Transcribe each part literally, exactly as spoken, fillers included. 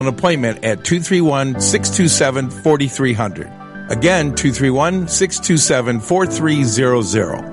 An appointment at two three one, six two seven, four three zero zero. Again, two three one, six two seven, four three zero zero.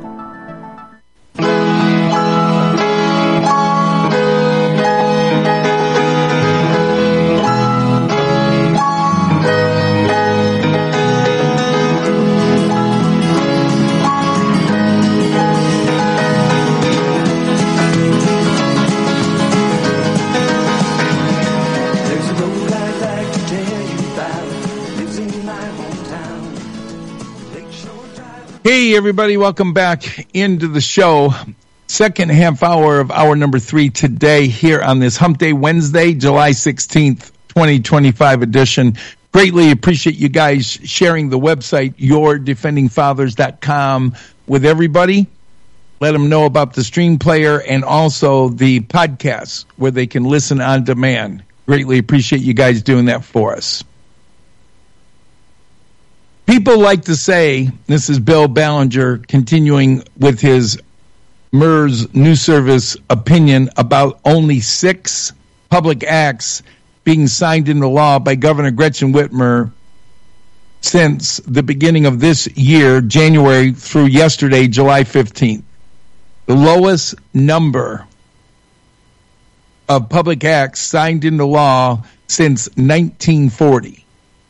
Hey, everybody, welcome back into the show. Second half hour of hour number three today here on this Hump Day Wednesday, July sixteenth, twenty twenty-five edition. Greatly appreciate you guys sharing the website, your defending fathers dot com, with everybody. Let them know about the stream player and also the podcast where they can listen on demand. Greatly appreciate you guys doing that for us. People like to say, this is Bill Ballinger continuing with his M E R S News Service opinion about only six public acts being signed into law by Governor Gretchen Whitmer since the beginning of this year, January through yesterday, July fifteenth. The lowest number of public acts signed into law since nineteen forty.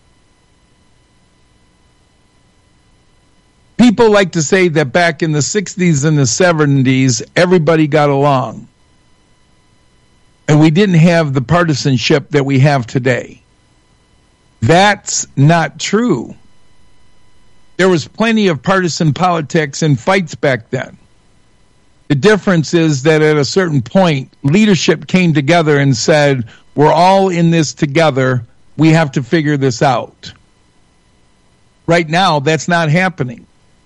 People like to say that back in the sixties and the seventies, everybody got along. And we didn't have the partisanship that we have today. That's not true. There was plenty of partisan politics and fights back then. The difference is that at a certain point, leadership came together and said, we're all in this together. We have to figure this out. Right now, that's not happening.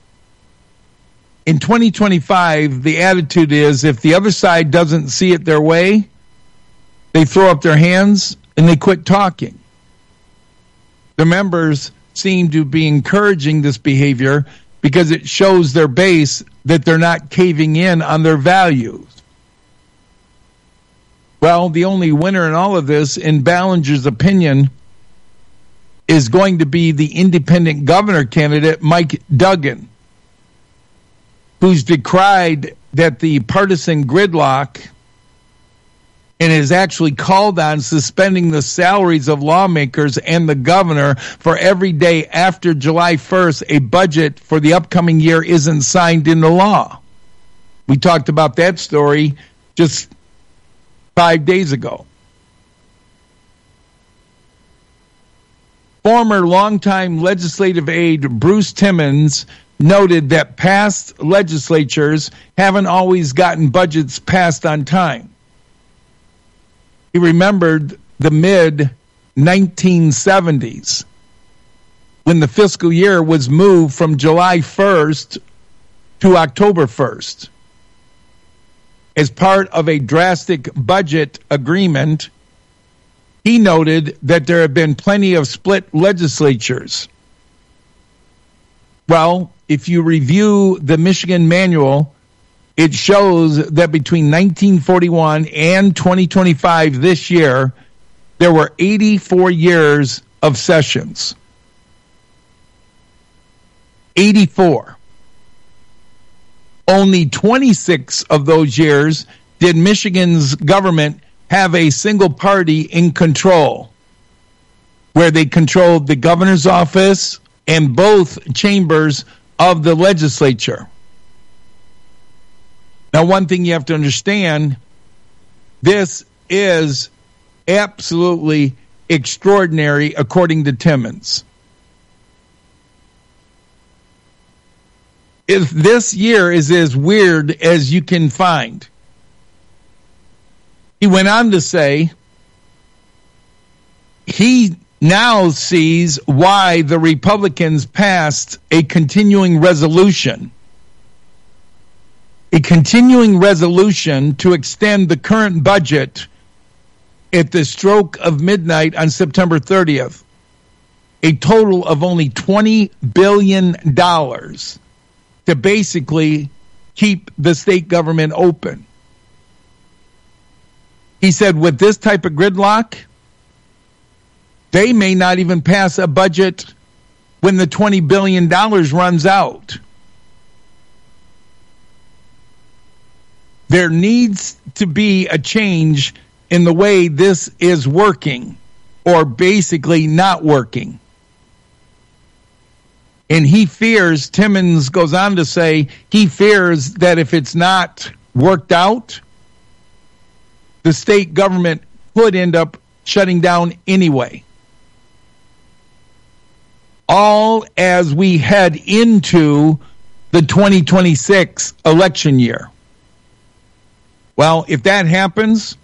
In twenty twenty-five, the attitude is if the other side doesn't see it their way, they throw up their hands and they quit talking. The members seem to be encouraging this behavior because it shows their base that they're not caving in on their values. Well, the only winner in all of this, in Ballinger's opinion, is going to be the independent governor candidate, Mike Duggan, who's decried that the partisan gridlock and has actually called on suspending the salaries of lawmakers and the governor for every day after July first a budget for the upcoming year isn't signed into law. We talked about that story just five days ago. Former longtime legislative aide Bruce Timmons noted that past legislatures haven't always gotten budgets passed on time. He remembered the mid nineteen seventies when the fiscal year was moved from July first to October first. As part of a drastic budget agreement, he noted that there have been plenty of split legislatures. Well, if you review the Michigan manual, it shows that between nineteen forty-one and twenty twenty-five this year, there were eighty-four years of sessions. eighty-four. Only twenty-six of those years did Michigan's government have a single party in control, where they controlled the governor's office and both chambers of the legislature. Now, one thing you have to understand, this is absolutely extraordinary according to Timmons. If this year is as weird as you can find. He went on to say he now sees why the Republicans passed a continuing resolution. A continuing resolution to extend the current budget at the stroke of midnight on September thirtieth. A total of only twenty billion dollars to basically keep the state government open. He said with this type of gridlock, They may not even pass a budget when the twenty billion dollars runs out. There needs to be a change in the way this is working, or basically not working. And he fears, Timmons goes on to say, he fears that if it's not worked out, the state government could end up shutting down anyway. All as we head into the twenty twenty-six election year. Well, if that happens,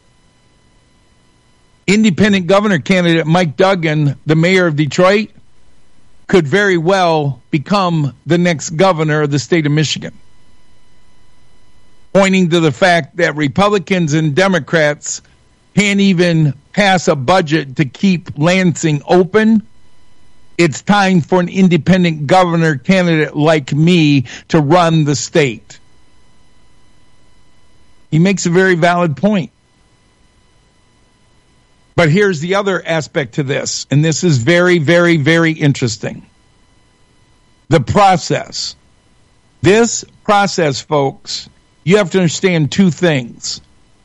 independent governor candidate Mike Duggan, the mayor of Detroit, could very well become the next governor of the state of Michigan, pointing to the fact that Republicans and Democrats can't even pass a budget to keep Lansing open. It's time for an independent governor candidate like me to run the state. He makes a very valid point. But here's the other aspect to this, and this is very, very, very interesting. The process. This process, folks, you have to understand two things.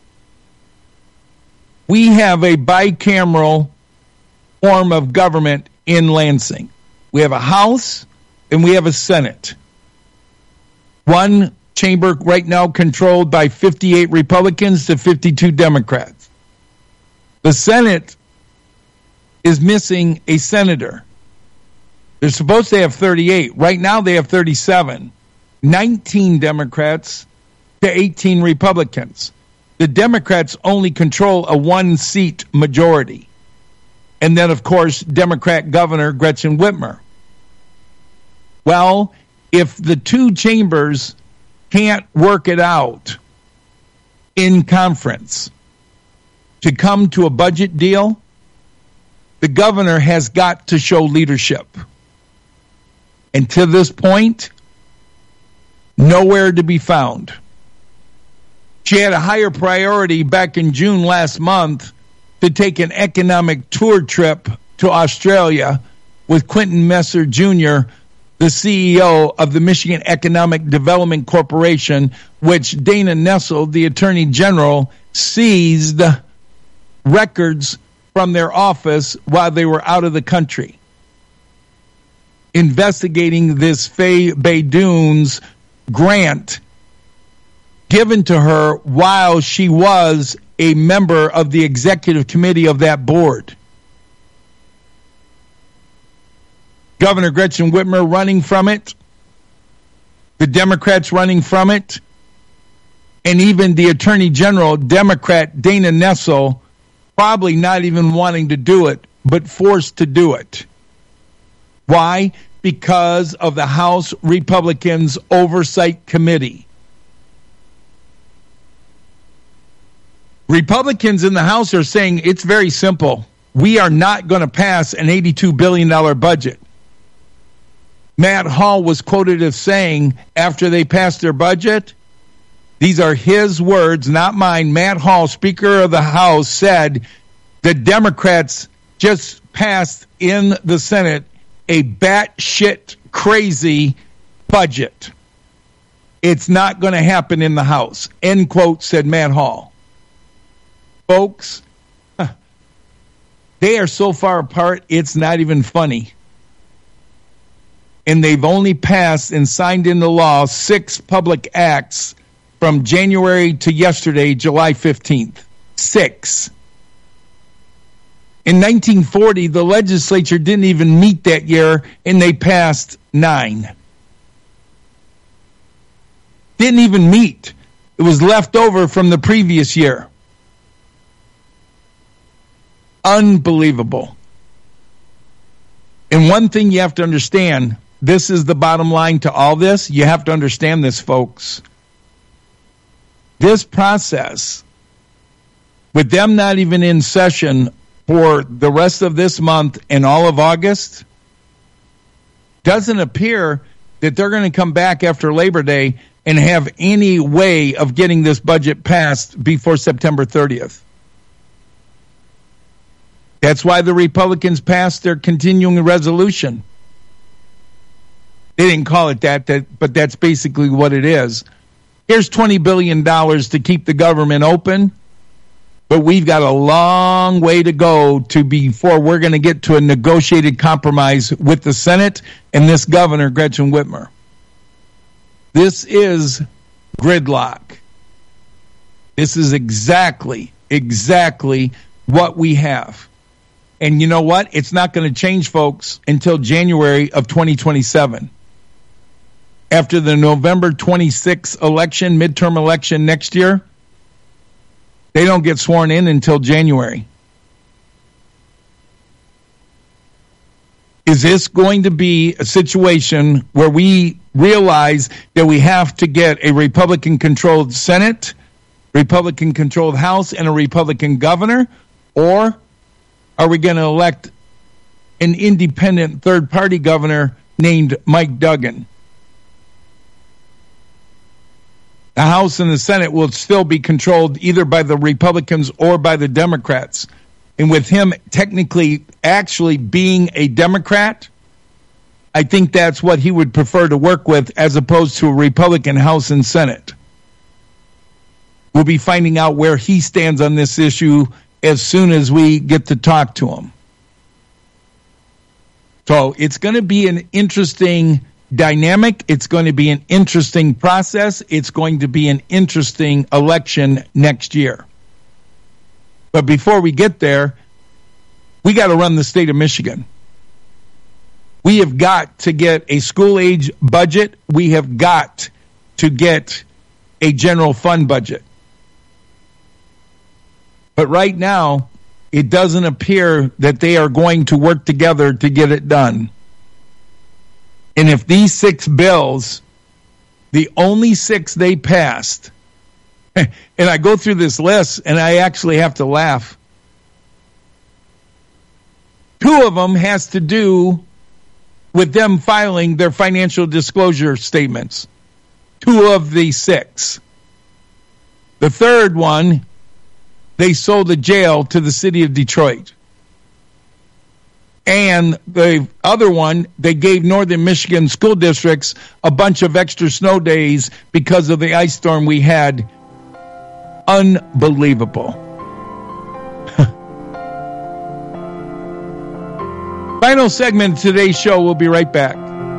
We have a bicameral form of government in Lansing. We have a House and we have a Senate. One chamber right now controlled by fifty-eight Republicans to fifty-two Democrats. The Senate is missing a senator. They're supposed to have thirty-eight. Right now they have thirty-seven. nineteen Democrats to eighteen Republicans. The Democrats only control a one-seat majority. And then, of course, Democrat Governor Gretchen Whitmer. Well, if the two chambers can't work it out in conference to come to a budget deal, the governor has got to show leadership. And to this point, nowhere to be found. She had a higher priority back in June last month to take an economic tour trip to Australia with Quentin Messer Junior, the C E O of the Michigan Economic Development Corporation, which Dana Nessel, the Attorney General, seized records from their office while they were out of the country, investigating this Faye Baydoun's grant given to her while she was a member of the executive committee of that board. Governor Gretchen Whitmer running from it, the Democrats running from it, and even the Attorney General, Democrat Dana Nessel, probably not even wanting to do it, but forced to do it. Why? Because of the House Republicans Oversight Committee. Republicans in the House are saying it's very simple. We are not going to pass an eighty-two billion dollars budget. Matt Hall was quoted as saying after they passed their budget, these are his words, not mine. Matt Hall, Speaker of the House, said the Democrats just passed in the Senate a batshit crazy budget. It's not going to happen in the House. End quote, said Matt Hall. Folks, they are so far apart, it's not even funny. And they've only passed and signed into law six public acts from January to yesterday, July fifteenth. Six. In nineteen forty, the legislature didn't even meet that year, and they passed nine. Didn't even meet. It was left over from the previous year. Unbelievable. And one thing you have to understand, this is the bottom line to all this. You have to understand this, folks. This process, with them not even in session for the rest of this month and all of August, doesn't appear that they're going to come back after Labor Day and have any way of getting this budget passed before September thirtieth. That's why the Republicans passed their continuing resolution. They didn't call it that, that, but that's basically what it is. Here's twenty billion dollars to keep the government open, but we've got a long way to go to before we're going to get to a negotiated compromise with the Senate and this governor, Gretchen Whitmer. This is gridlock. This is exactly, exactly what we have. And you know what? It's not going to change, folks, until January of twenty twenty-seven. After the November twenty-sixth election, midterm election next year, they don't get sworn in until January. Is this going to be a situation where we realize that we have to get a Republican-controlled Senate, Republican-controlled House, and a Republican governor? Or are we going to elect an independent third-party governor named Mike Duggan? The House and the Senate will still be controlled either by the Republicans or by the Democrats. And with him technically actually being a Democrat, I think that's what he would prefer to work with as opposed to a Republican House and Senate. We'll be finding out where he stands on this issue as soon as we get to talk to him. So it's going to be an interesting dynamic. It's going to be an interesting process. It's going to be an interesting election next year. But before we get there, we got to run the state of Michigan. We have got to get a school-age budget. We have got to get a general fund budget. But right now, it doesn't appear that they are going to work together to get it done. And if these six bills, the only six they passed, and I go through this list and I actually have to laugh. Two of them has to do with them filing their financial disclosure statements. Two of the six. The third one, they sold the jail to the city of Detroit. And the other one, they gave Northern Michigan school districts a bunch of extra snow days because of the ice storm we had. Unbelievable. Final segment of today's show. We'll be right back.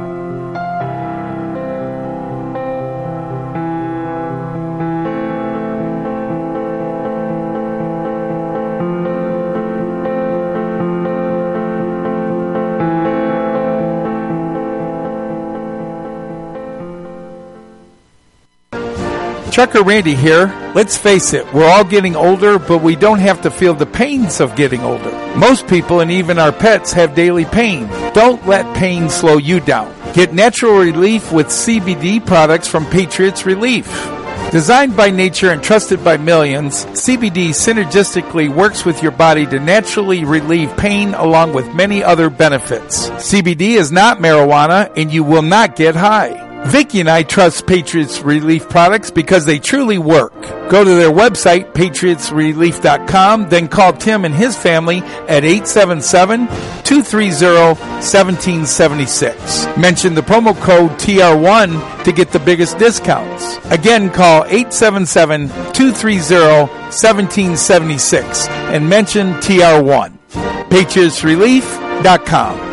Trucker Randy here. Let's face it, we're all getting older, but we don't have to feel the pains of getting older. Most people and even our pets have daily pain. Don't let pain slow you down. Get natural relief with C B D products from Patriots Relief. Designed by nature and trusted by millions, C B D synergistically works with your body to naturally relieve pain along with many other benefits. C B D is not marijuana and you will not get high. Vicki and I trust Patriots Relief products because they truly work. Go to their website, patriots relief dot com, then call Tim and his family at eight seven seven, two three zero, one seven seven six. Mention the promo code T R one to get the biggest discounts. Again, call eight seven seven, two three zero, one seven seven six and mention T R one. patriots relief dot com.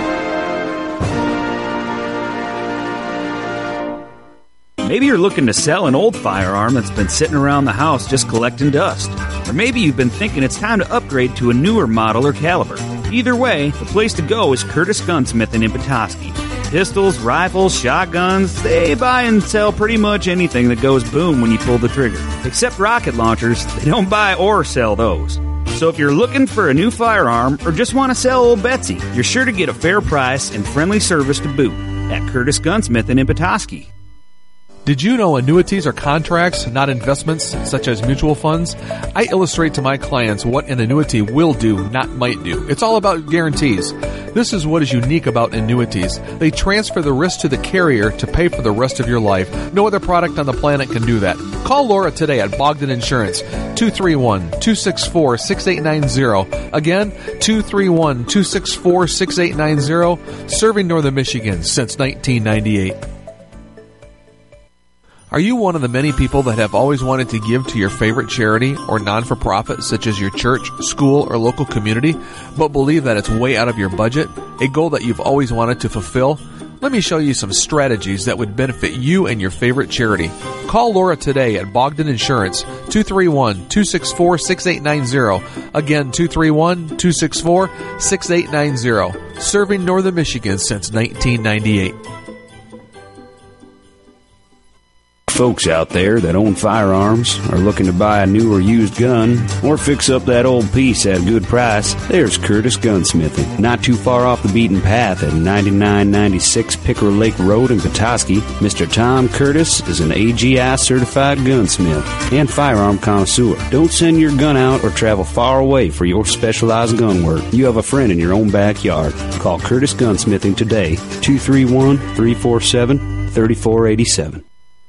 Maybe you're looking to sell an old firearm that's been sitting around the house just collecting dust. Or maybe you've been thinking it's time to upgrade to a newer model or caliber. Either way, the place to go is Curtis Gunsmith in Petoskey. Pistols, rifles, shotguns, they buy and sell pretty much anything that goes boom when you pull the trigger. Except rocket launchers, they don't buy or sell those. So if you're looking for a new firearm or just want to sell old Betsy, you're sure to get a fair price and friendly service to boot at Curtis Gunsmith in Petoskey. Did you know annuities are contracts, not investments, such as mutual funds? I illustrate to my clients what an annuity will do, not might do. It's all about guarantees. This is what is unique about annuities. They transfer the risk to the carrier to pay for the rest of your life. No other product on the planet can do that. Call Laura today at Bogdan Insurance, two three one, two six four, six eight nine zero. Again, two three one, two six four, six eight nine zero. Serving Northern Michigan since nineteen ninety-eight. Are you one of the many people that have always wanted to give to your favorite charity or non-for-profit, such as your church, school, or local community, but believe that it's way out of your budget, a goal that you've always wanted to fulfill? Let me show you some strategies that would benefit you and your favorite charity. Call Laura today at Bogdan Insurance, two three one, two six four, six eight nine zero. Again, two three one, two six four, six eight nine zero. Serving Northern Michigan since nineteen ninety-eight. Folks out there that own firearms are looking to buy a new or used gun or fix up that old piece at a good price, there's Curtis Gunsmithing. Not too far off the beaten path at ninety-nine ninety-six Pickerel Lake Road in Petoskey, Mister Tom Curtis is an A G I certified gunsmith and firearm connoisseur. Don't send your gun out or travel far away for your specialized gun work. You have a friend in your own backyard. Call Curtis Gunsmithing today, two three one, three four seven, three four eight seven.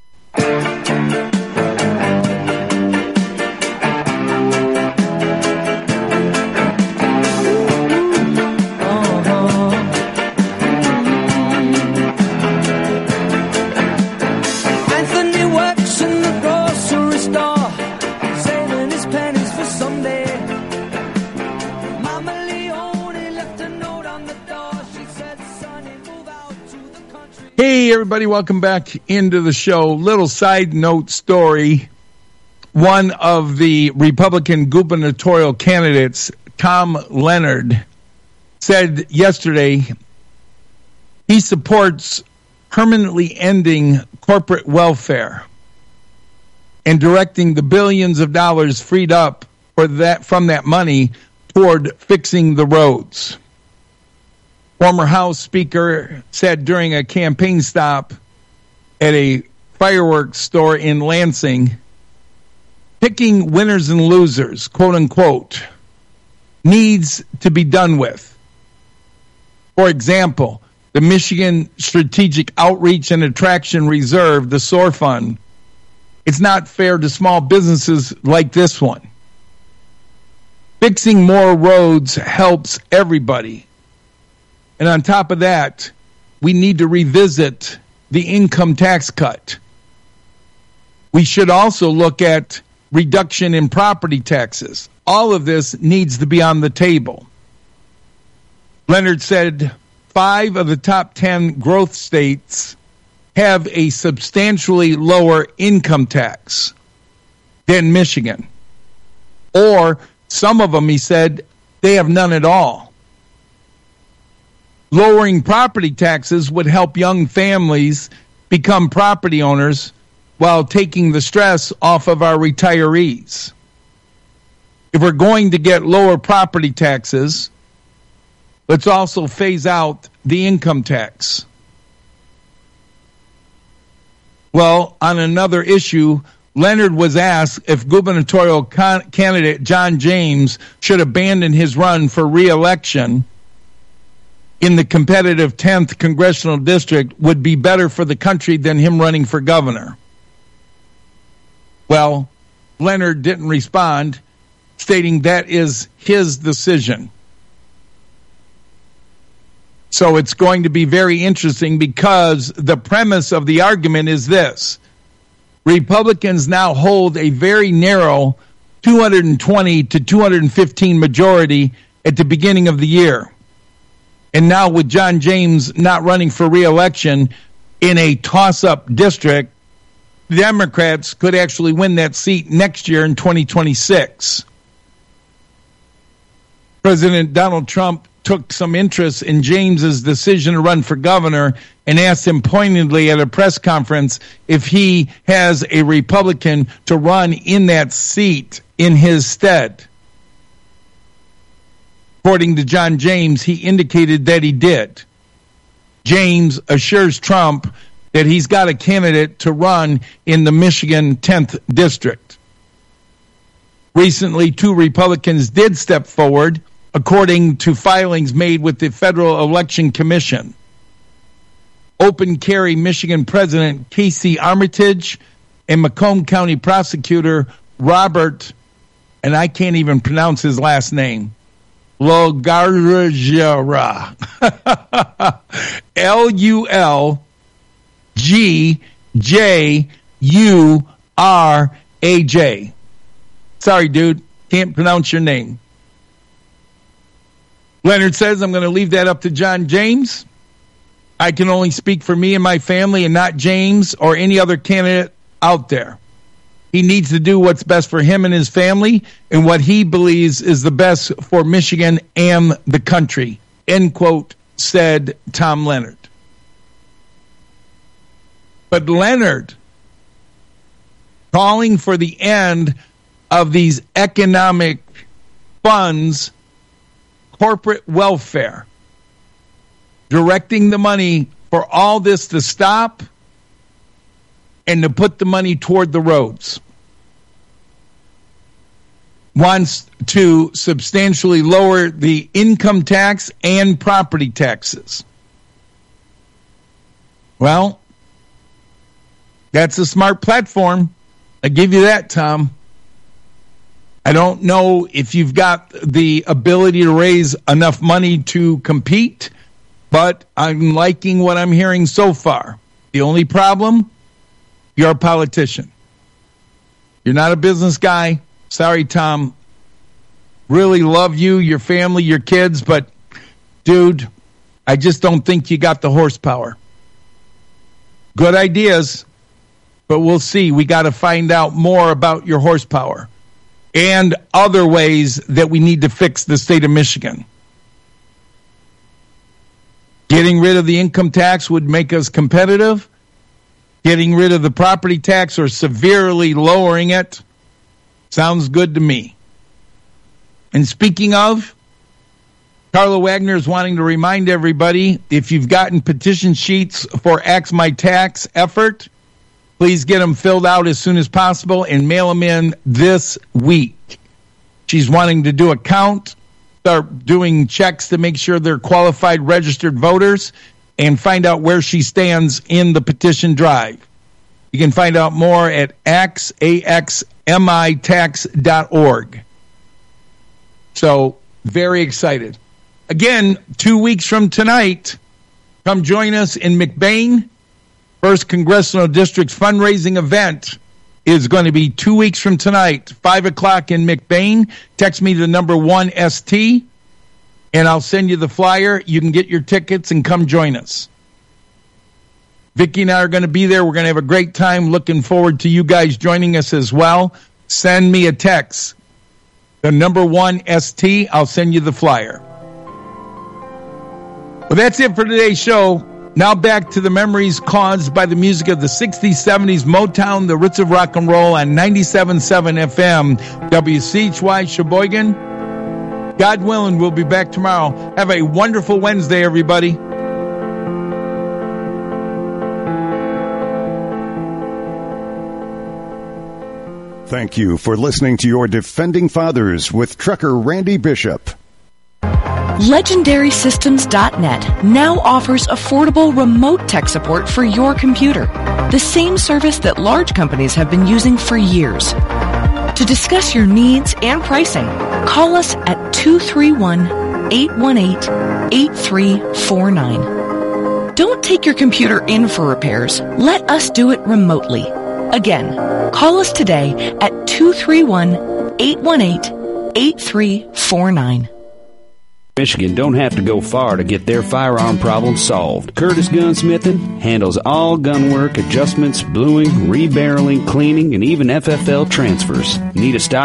Hey, everybody, welcome back into the show. Little side note story. One of the Republican gubernatorial candidates, Tom Leonard, said yesterday he supports permanently ending corporate welfare and directing the billions of dollars freed up for that from that money toward fixing the roads. Former House Speaker said during a campaign stop at a fireworks store in Lansing, picking winners and losers, quote unquote, needs to be done with. For example, the Michigan Strategic Outreach and Attraction Reserve, the S O A R Fund, it's not fair to small businesses like this one. Fixing more roads helps everybody. And on top of that, we need to revisit the income tax cut. We should also look at reduction in property taxes. All of this needs to be on the table. Leonard said five of the top ten growth states have a substantially lower income tax than Michigan. Or some of them, he said, they have none at all. Lowering property taxes would help young families become property owners while taking the stress off of our retirees. If we're going to get lower property taxes, let's also phase out the income tax. Well, on another issue, Leonard was asked if gubernatorial con- candidate John James should abandon his run for re-election in the competitive tenth congressional district would be better for the country than him running for governor. Well, Leonard didn't respond, stating that is his decision. So it's going to be very interesting because the premise of the argument is this. Republicans now hold a very narrow two hundred twenty to two hundred fifteen majority at the beginning of the year. And now with John James not running for re-election in a toss-up district, the Democrats could actually win that seat next year in twenty twenty-six. President Donald Trump took some interest in James's decision to run for governor and asked him pointedly at a press conference if he has a Republican to run in that seat in his stead. According to John James, he indicated that he did. James assures Trump that he's got a candidate to run in the Michigan tenth district. Recently, two Republicans did step forward according to filings made with the Federal Election Commission. Open Carry Michigan President Casey Armitage and Macomb County Prosecutor Robert, and I can't even pronounce his last name, Lulgarjara, L U L G J U R A J. Sorry, dude, can't pronounce your name. Leonard says, I'm going to leave that up to John James. I can only speak for me and my family and not James or any other candidate out there. He needs to do what's best for him and his family and what he believes is the best for Michigan and the country, end quote, said Tom Leonard. But Leonard calling for the end of these economic funds, corporate welfare, directing the money for all this to stop and to put the money toward the roads. Wants to substantially lower the income tax and property taxes. Well, that's a smart platform. I give you that, Tom. I don't know if you've got the ability to raise enough money to compete, but I'm liking what I'm hearing so far. The only problem, you're a politician. You're not a business guy. Sorry, Tom. Really love you, your family, your kids, but, dude, I just don't think you got the horsepower. Good ideas, but we'll see. We got to find out more about your horsepower and other ways that we need to fix the state of Michigan. Getting rid of the income tax would make us competitive. Getting rid of the property tax or severely lowering it sounds good to me. And speaking of, Carla Wagner is wanting to remind everybody, if you've gotten petition sheets for Axe My Tax effort, please get them filled out as soon as possible and mail them in this week. She's wanting to do a count, start doing checks to make sure they're qualified registered voters, and find out where she stands in the petition drive. You can find out more at axe mi tax dot org. So, very excited. Again, two weeks from tonight, come join us in McBain. First Congressional District's fundraising event is going to be two weeks from tonight, five o'clock in McBain. Text me the number one S T, and I'll send you the flyer. You can get your tickets and come join us. Vicki and I are going to be there. We're going to have a great time. Looking forward to you guys joining us as well. Send me a text. The number one S T, I'll send you the flyer. Well, that's it for today's show. Now back to the memories caused by the music of the sixties, seventies, Motown, the roots of rock and roll on ninety-seven point seven F M, W C H Y Sheboygan. God willing, we'll be back tomorrow. Have a wonderful Wednesday, everybody. Thank you for listening to your Defending Fathers with Trucker Randy Bishop. Legendary Systems dot net now offers affordable remote tech support for your computer, the same service that large companies have been using for years. To discuss your needs and pricing, call us at two three one, eight one eight, eight three four nine. Don't take your computer in for repairs. Let us do it remotely. Again, call us today at two three one, eight one eight, eight three four nine. Michigan don't have to go far to get their firearm problem solved. Curtis Gunsmithing handles all gun work, adjustments, bluing, rebarreling, cleaning, and even F F L transfers. Need a stock